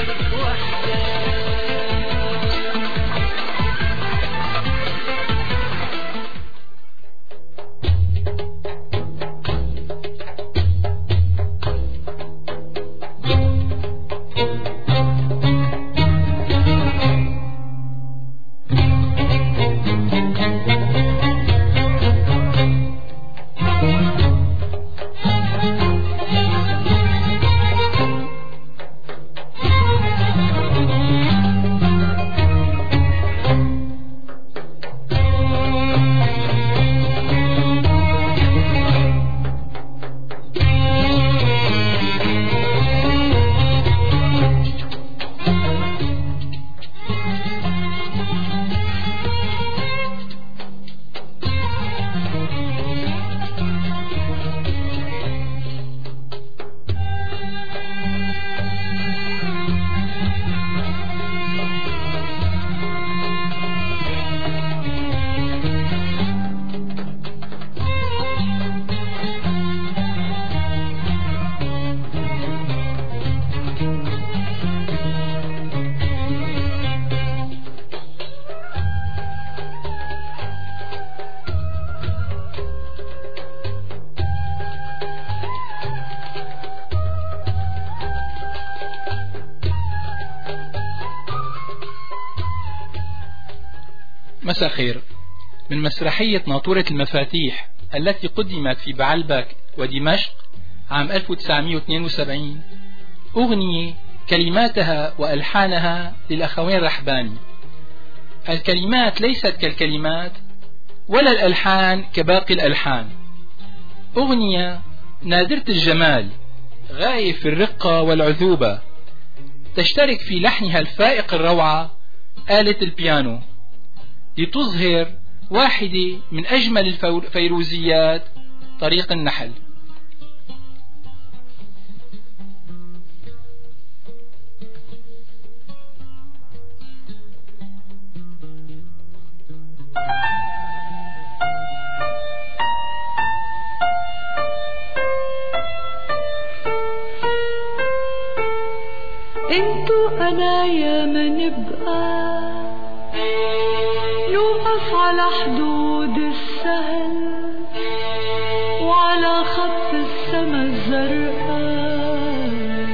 مساء خير. من مسرحية ناطورة المفاتيح التي قدمت في بعلبك ودمشق عام 1972 أغنية كلماتها وألحانها للأخوين رحباني. الكلمات ليست كالكلمات ولا الألحان كباقي الألحان. أغنية نادرة الجمال غاية في الرقة والعذوبة، تشترك في لحنها الفائق الروعة آلة البيانو لتظهر واحدة من أجمل الفيروزيات، طريق النحل. انتو انا يا ما نبقى نوقف على حدود السهل وعلى خط السما الزرقاء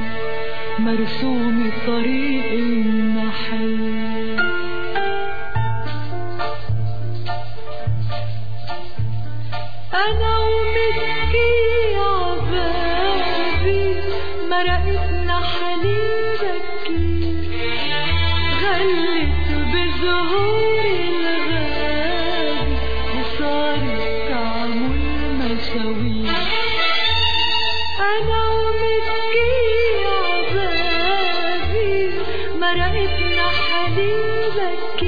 مرسوم طريق النحل. انا ومسكي عبابي مرقتنا حليبك غلت بزهور الغابي وصارت تعمل مشاوير. انا ومسكي عبابي مرقتنا حليبك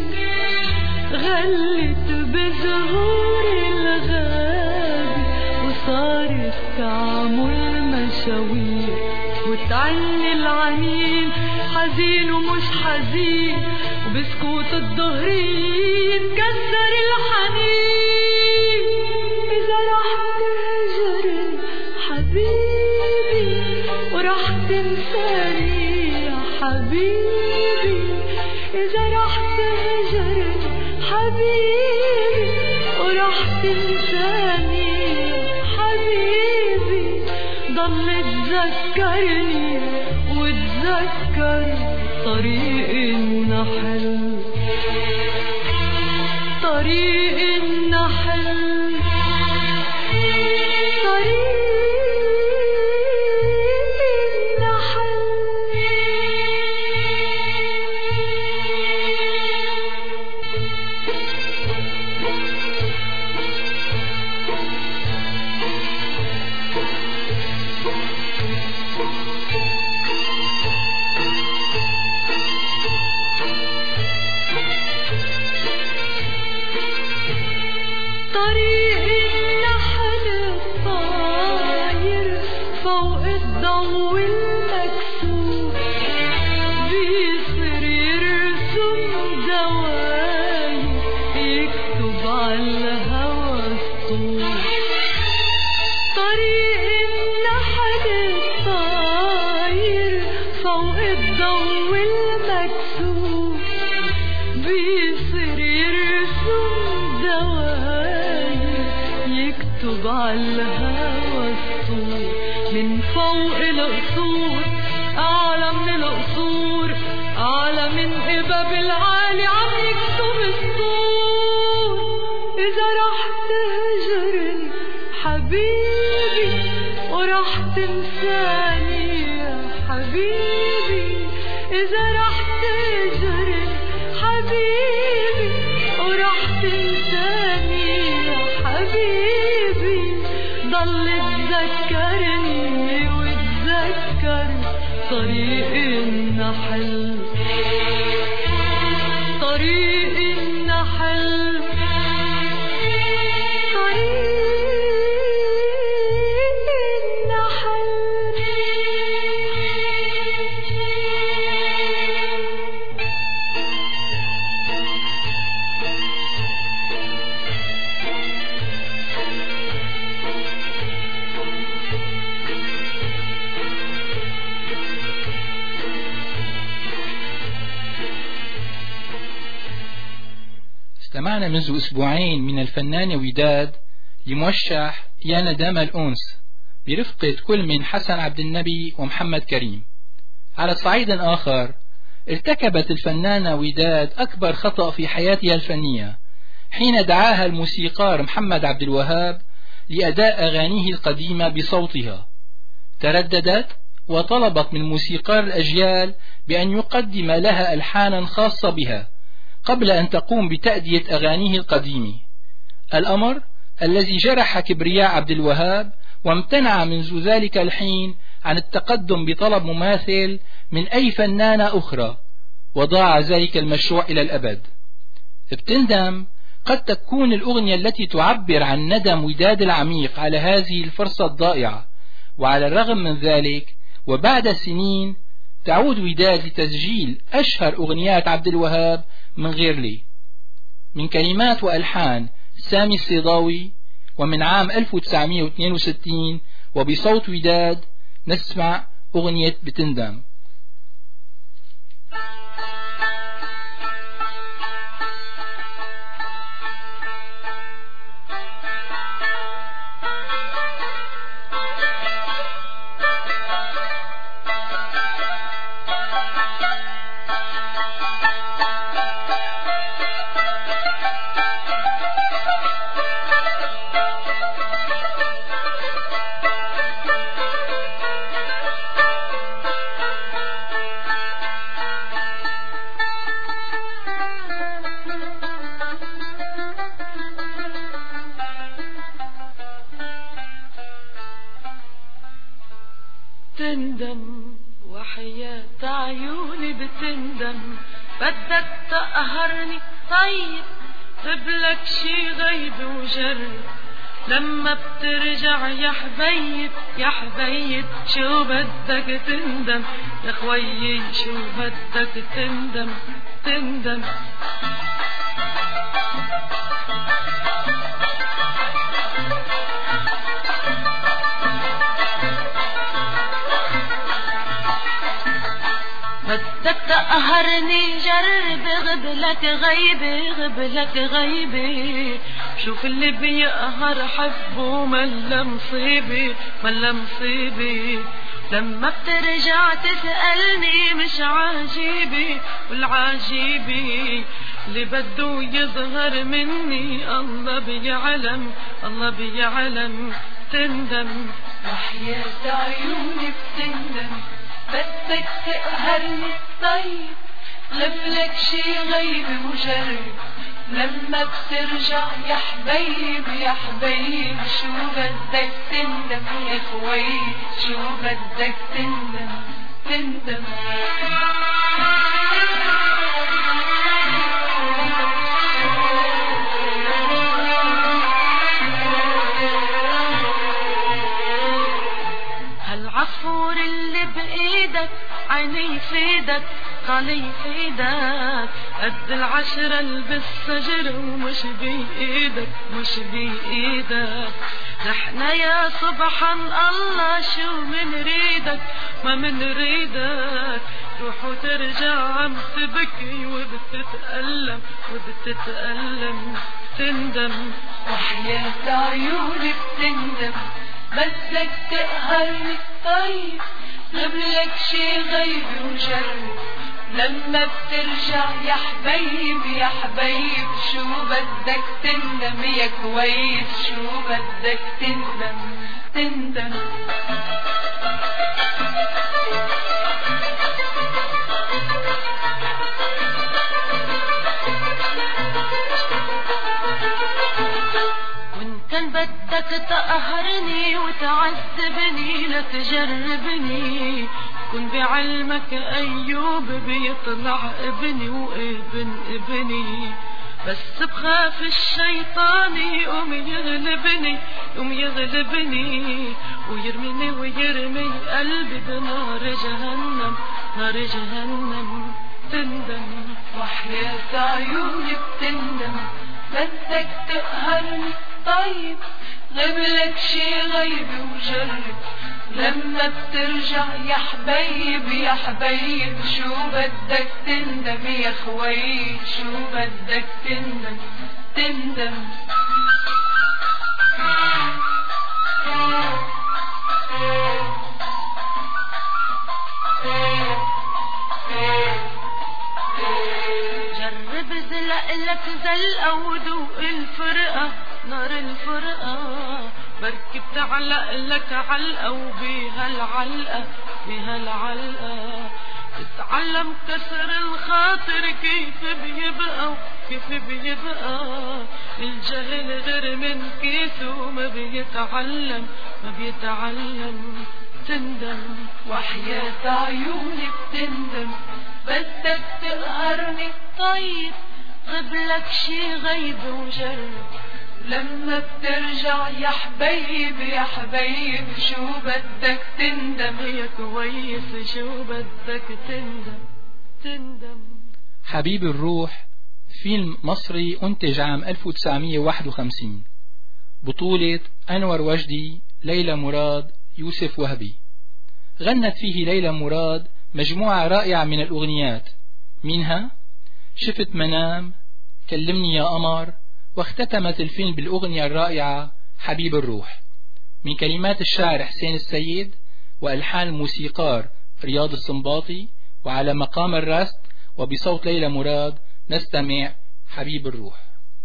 غلت بزهور الغابي وصارت تعمل مشاوير. وتعني العنين حزين ومش حزين وبسكوت الظهرين كسر الحنين. إذا رح تهجرني حبيبي ورح تنساني يا حبيبي. إذا رح تهجرني حبيبي ورح تنساني يا حبيبي ضل تذكرني وتذكر طريق النحل. طريق النحل طريق طريق الضو المكسور بيصير يرسم دواير يكتب عالهوا الصور من فوق القصور أعلى من القصور أعلى من قباب العالي عم يكتب السطور إذا رح تهجرني حبيبي ورح تنساني يا حبيبي إذا رح تهجرني حبيبي ورح تنساني يا حبيبي ضل تذكرني وتذكر طريق النحل طريق النحل استمعنا منذ أسبوعين من الفنانة وداد لموشح يا ندام الأنس برفقة كل من حسن عبد النبي ومحمد كريم. على صعيد آخر ارتكبت الفنانة وداد أكبر خطأ في حياتها الفنية حين دعاها الموسيقار محمد عبد الوهاب لأداء أغانيه القديمة بصوتها. ترددت وطلبت من موسيقار الأجيال بأن يقدم لها ألحانا خاصة بها قبل أن تقوم بتأدية أغانيه القديمة، الأمر الذي جرح كبرياء عبد الوهاب وامتنع منذ ذلك الحين عن التقدم بطلب مماثل من أي فنانة أخرى، وضاع ذلك المشروع إلى الأبد. بتندم قد تكون الأغنية التي تعبر عن ندم وداد العميق على هذه الفرصة الضائعة، وعلى الرغم من ذلك وبعد سنين تعود وداد لتسجيل أشهر أغنيات عبد الوهاب من غير لي، من كلمات وألحان سامي الصيداوي، ومن عام 1962 وبصوت وداد نسمع أغنية بتندم. بتندم وحياة عيوني بتندم بدك تقهرني طيب قبلك شي غيب وجرب لما بترجع يا حبيب يا حبيب شو بدك تندم يا خويي شو بدك تندم تندم بدك تقهرني جرب غبلك غيبي غبلك غيبي شوف اللي بيقهر حبه ملا مصيبي ملا مصيبي لما بترجع تسألني مش عاجيبي والعاجيبي اللي بده يظهر مني الله بيعلم الله بيعلم تندم وحياة عيوني بتندم بدك تقهرني طيب قبلك شي غيب مجرب لما بترجع يا حبيب يا حبيب شو بدك تندم يا خوي شو بدك تندم تندم هالعصفور اللي بإيدك عيني في ايدك خلي في ايدك قد العشرة اللي بالشجر ومش بإيدك مش بإيدك نحنا يا سبحان الله شو منريدك ما منريدك ترجع عم تبكي وبتتألم تندم. وحياة عيوني بتندم بدك تقهرني طيب قبلك شي غيب وجرب لما بترجع يا حبيب شو بدك تندم يا كويس شو بدك تندم. وإن كان بدك تقهرني وتعذبني لتجربني كن بعلمك أيوب بيطلع ابني وابن ابني بس بخاف الشيطان يقوم يغلبني ويرمي قلبي بنار جهنم تندم. وحياة عيوني بتندم بدك تقهرني طيب قبلك شي غيب وجرب لما بترجع يا حبيب شو بدك تندم يا خوي شو بدك تندم. جرب زلقلك زلقة وذوق الفرقة نار الفرقة بركي بتعلق لك علقة وبيها العلقة تتعلم كسر الخاطر كيف بيبقى الجهل غير من كيسه ما بيتعلم تندم. وحياة عيوني بتندم بدك تقهرني طيب قبلك شي غيب وجرب لما بترجع يا حبيب شو بدك تندم يا كويس شو بدك تندم. حبيب الروح فيلم مصري أنتج عام 1951 بطولة أنور وجدي، ليلى مراد، يوسف وهبي. غنت فيه ليلى مراد مجموعة رائعة من الأغنيات منها شفت منام، كلمني يا قمر، واختتمت الفيلم بالأغنية الرائعة حبيب الروح من كلمات الشاعر حسين السيد وألحان الموسيقار رياض السنباطي وعلى مقام الرست وبصوت ليلى مراد. نستمع حبيب الروح.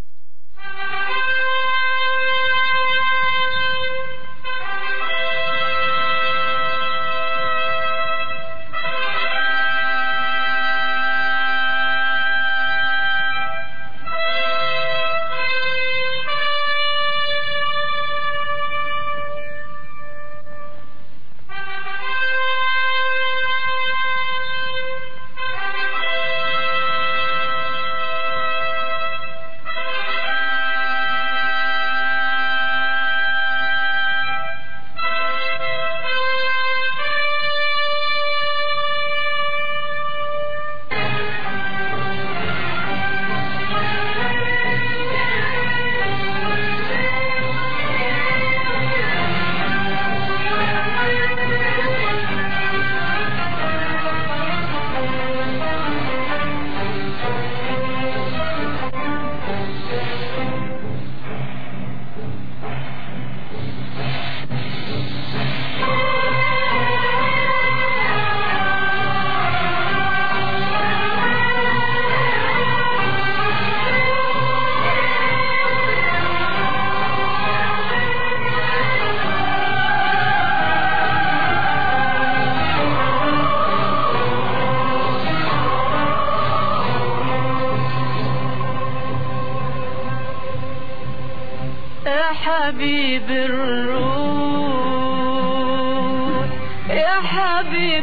حبيب الروح يا حبيب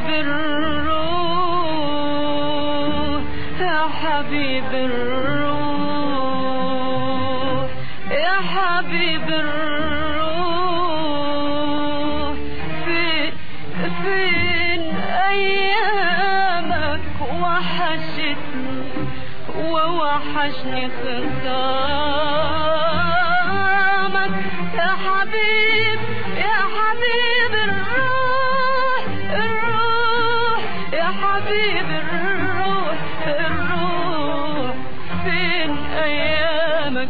الروح يا حبيب الروح يا حبيب الروح فين أيامك وحشتني ووحشني خطامك يا حبيب الروح يا حبيب الروح الروح فين أيامك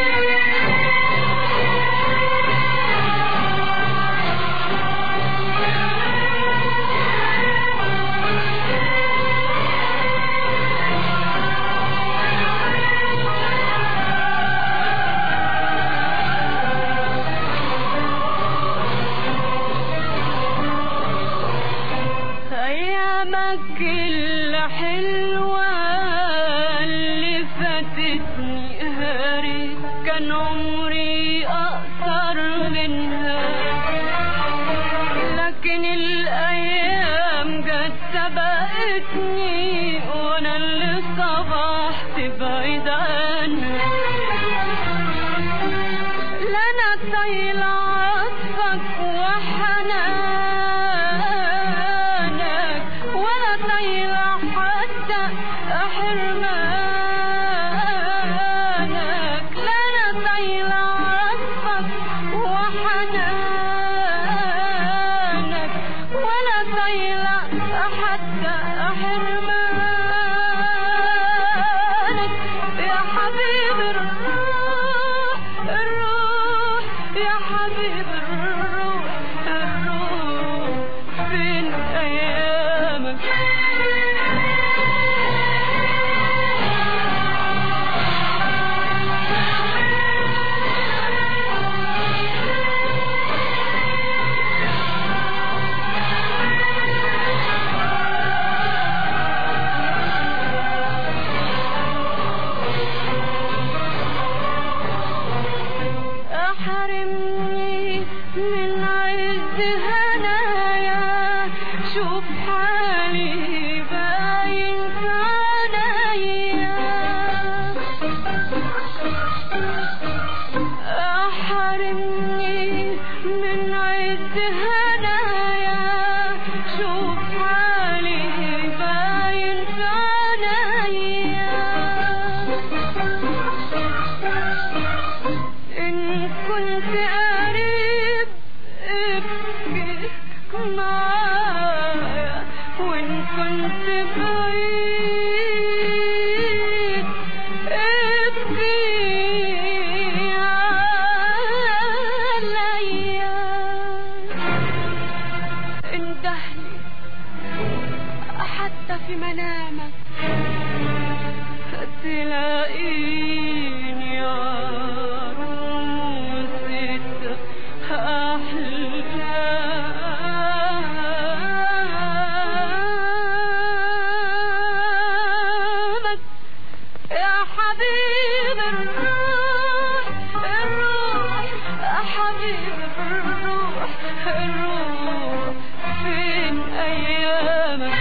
أيامك الحلوة اللي فاتتني هاري كان عمري أقصر منها لكن الأيام جت سبقتني وأنا اللي صبحت بعيد عنها لا أنا طايلة عطفك وحنانك ولا طايلة حتى حرمانك لا أنا طايلة عطفك وحنانك ولا طايلة حتى حرمانك يا حبيب الروح الروح يا حبيب الروح الروح فين أيامك أحرمني من عز هنايا شوف حالي باين في عينيا أحرمني من عز هنايا شوف حالي باين في عينيا إن كنت قريب ابكي معايا وإن كنت بعيد ابكي عليا اندهلي حتى في منامك تلاقيني عروسة أحلامك يا حبيب الروح الروح يا حبيب الروح الروح فين أيامك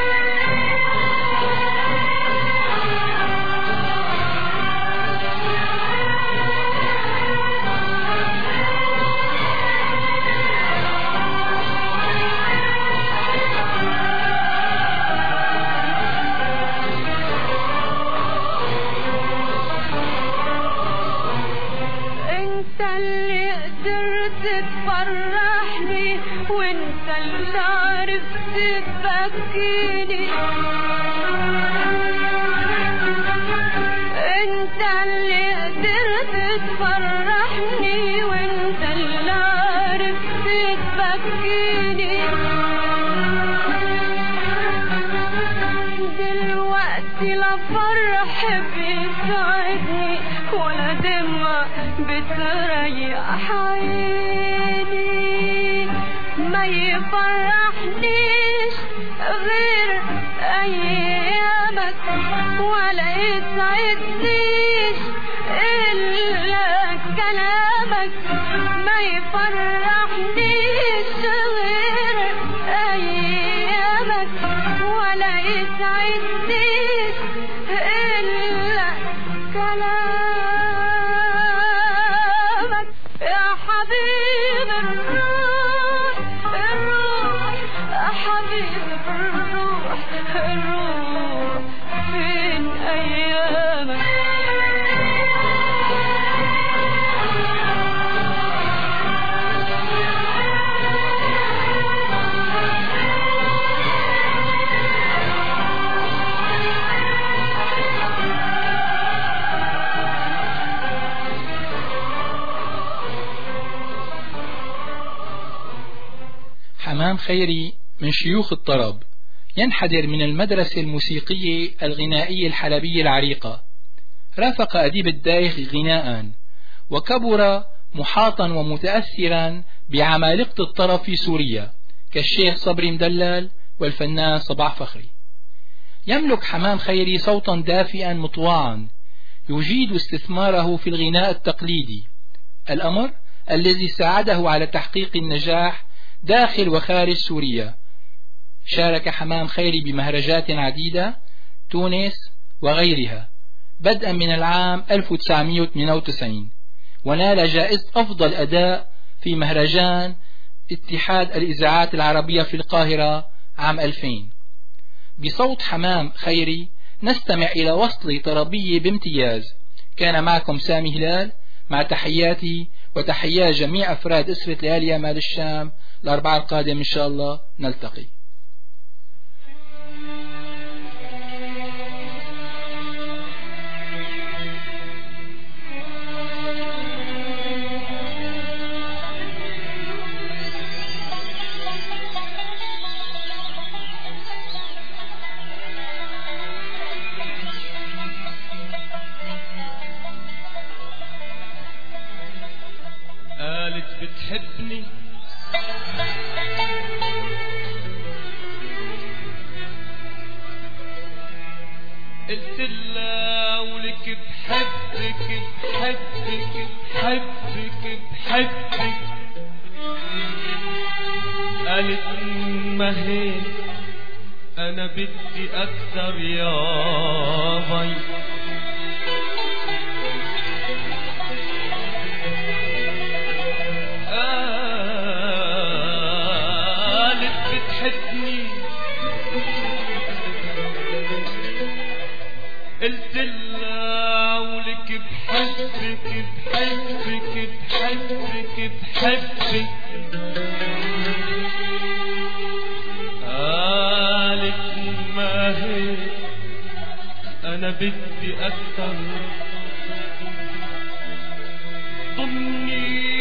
انت اللي قدرت تفرحني وانت اللي عرفت تبكيني انت اللي قدرت تفرحني وانت اللي عرفت تبكيني دلوقتي لا فرح بيسعدني ولا دمع بتريح عيني ما يفرحنيش غير أيامك ولا يسعدنيش إلا كلامك ما يفرحنيش غير أيامك ولا يسعدنيش إلا كلامك يا حبيب الروح الروح يا حبيب الروح الروح فين أيامك خيري من شيوخ الطرب، ينحدر من المدرسة الموسيقية الغنائية الحلبية العريقة. رافق أديب الدايخ غناء، وكبر محاطا ومتأثرا بعمالقة الطرب في سوريا كالشيخ صبري مدلل والفنان صباح فخري. يملك حمام خيري صوتا دافئا مطوعا يجيد استثماره في الغناء التقليدي، الأمر الذي ساعده على تحقيق النجاح داخل وخارج سوريا. شارك حمام خيري بمهرجات عديدة تونس وغيرها بدءا من العام 1998، ونال جائزة أفضل أداء في مهرجان اتحاد الإذاعات العربية في القاهرة عام 2000. بصوت حمام خيري نستمع إلى وصلة طربية بامتياز. كان معكم سامي هلال، مع تحياتي وتحيات جميع أفراد أسرة ليالي مال الشام. الأربعاء القادم إن شاء الله نلتقي. بتحبني قلت لها ولك بحبك بحبك بحبك بحبك، قالت ما هيك انا بدي اكثر يا باي. قلت لها ولك بحبك بحبك بحبك بحبك، قالت ما هيك انا بدي اكثر. ضمني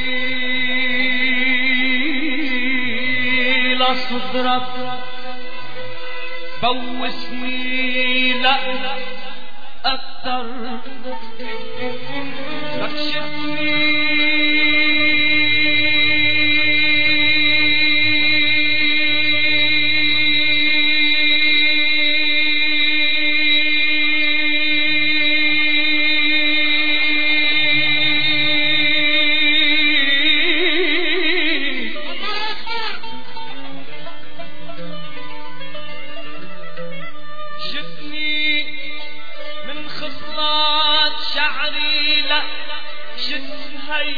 لصدرك بوسني لا أكثر، ركشتني شعري لا شتهي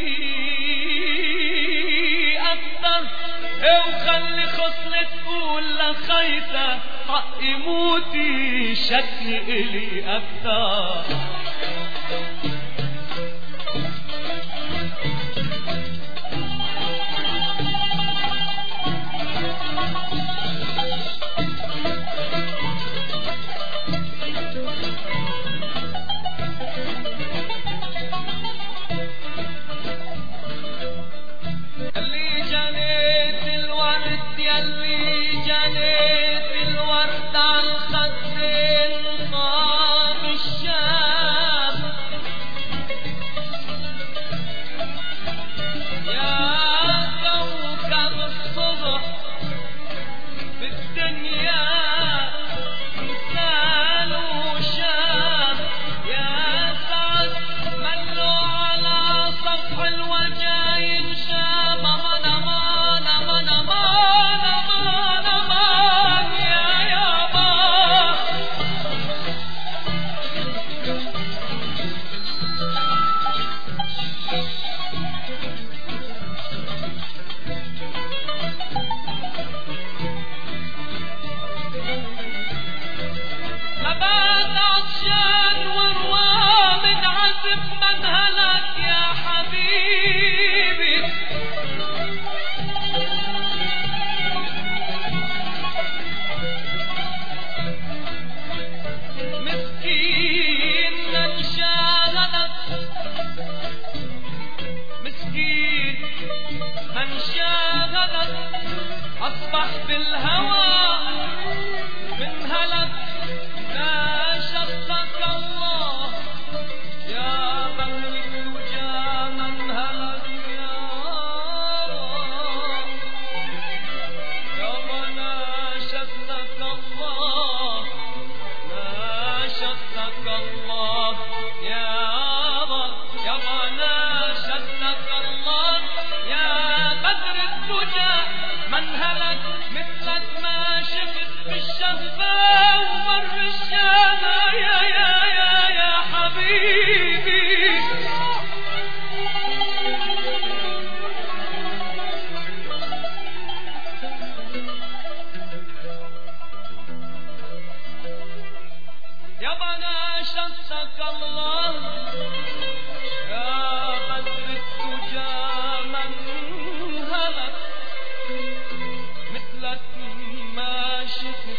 أكثر، وخلي خصلة تقول لخيثة حق موتي شكني إلي أكثر. تسبح بالهوى من هلك ناشدتك الله يا بدر الدجى من هلك يا ناشدتك الله ناشدتك الله يا ناشدتك الله يا بدر الدجى من هلك مثلك ما شفت بالشفا ومر الشام يا حبيبي يا ناشدتك الله يا بدر الدجى من هلك مثلك ما شفت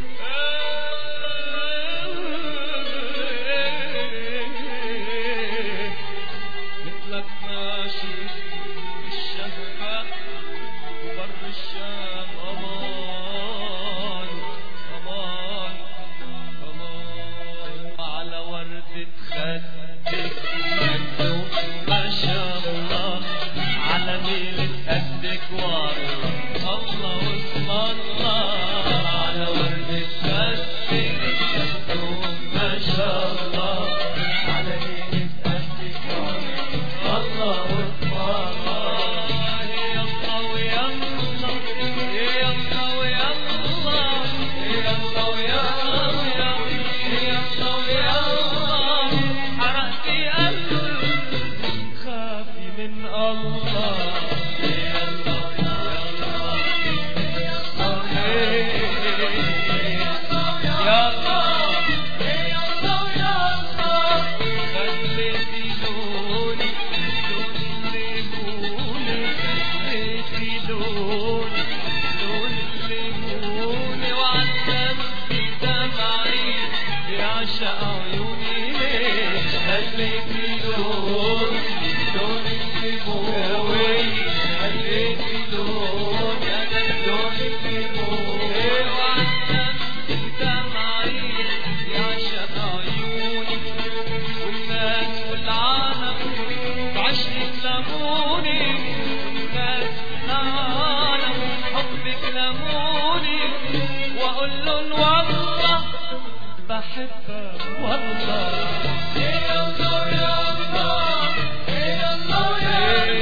مثلك ما شفت بالشهبة وبر الشام أمان أمان أمان على وردة خدك مكتوب ما شاء الله على ميلة قدك والله الله واسم الله على وردة خدك مكتوب ما شاء الله على ميلة قدك والله الله واسم الله يا الله ويا الله يا الله ويا الله يا الله ويا الله يا الله ويا الله حرقتي قلبي خافي من الله يا الله يا الله يا الله يا الله يا الله خليتي لوني لون الليموني خليتي لوني لون الليموني وعلمتي دمعي يعشق عيوني ليش خليتي لوني لون الليموني خليتي لوني أنا لون الليموني وعلمتي دمعي يعشق عيوني والناس والعالم بعشرة لموني والناس والعالم حبك لموني وأقول لهم والله بحبك والله يا الله يا الله يا الله يا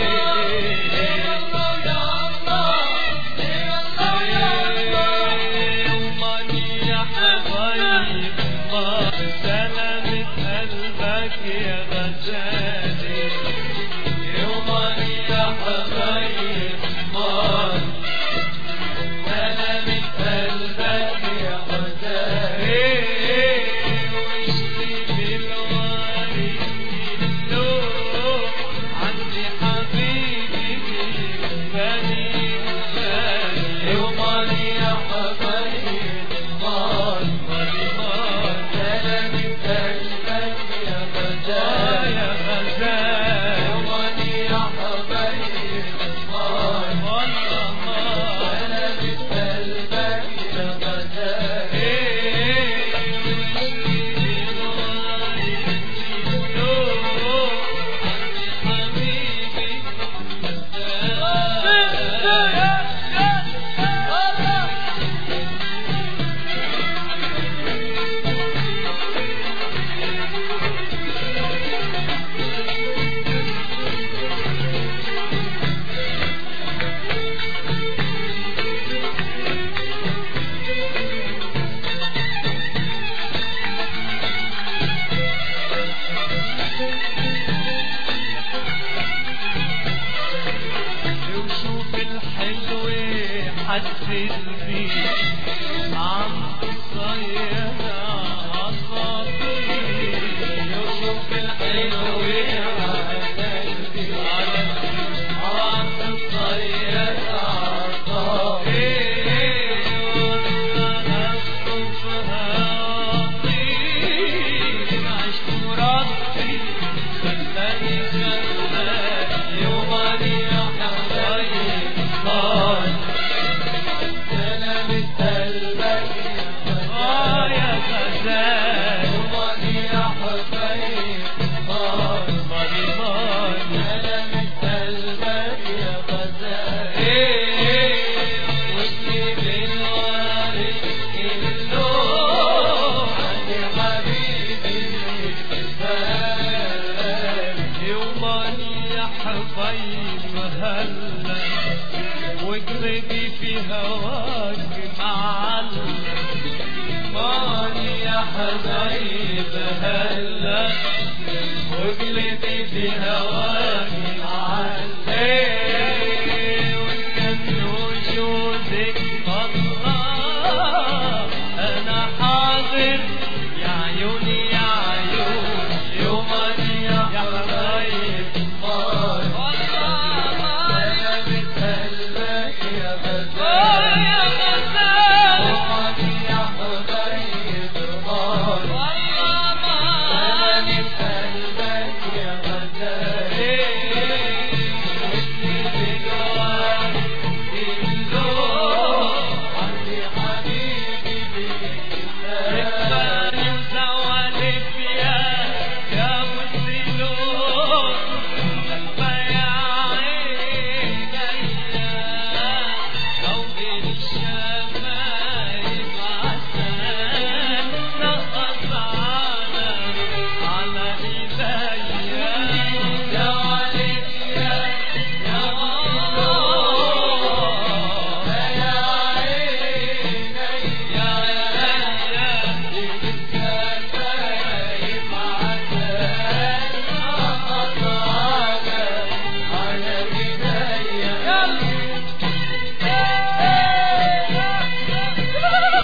الله يا الله يا الله يا الله يوماني يا حبايب الله سلامة قلبك يا غزالي يوماني يا حبايب الله سلامة قلبك يا غزالي واشتي بالوريد اللون عندي حبيبي بني بالي يوماني يا حبايب الله سلامة قلبك يوماني يا حبايب هلا وقلبي في هواكي علي وكان وجودك الله أنا حاضر يا عيوني يا عيون يوماني يا حبايب والله أنا بتقلبك يا غزال يا غزال يوماني يا حبايب والله أنا بتقلبك يا غزال واللي بجواري كله عندي حبيبي بيك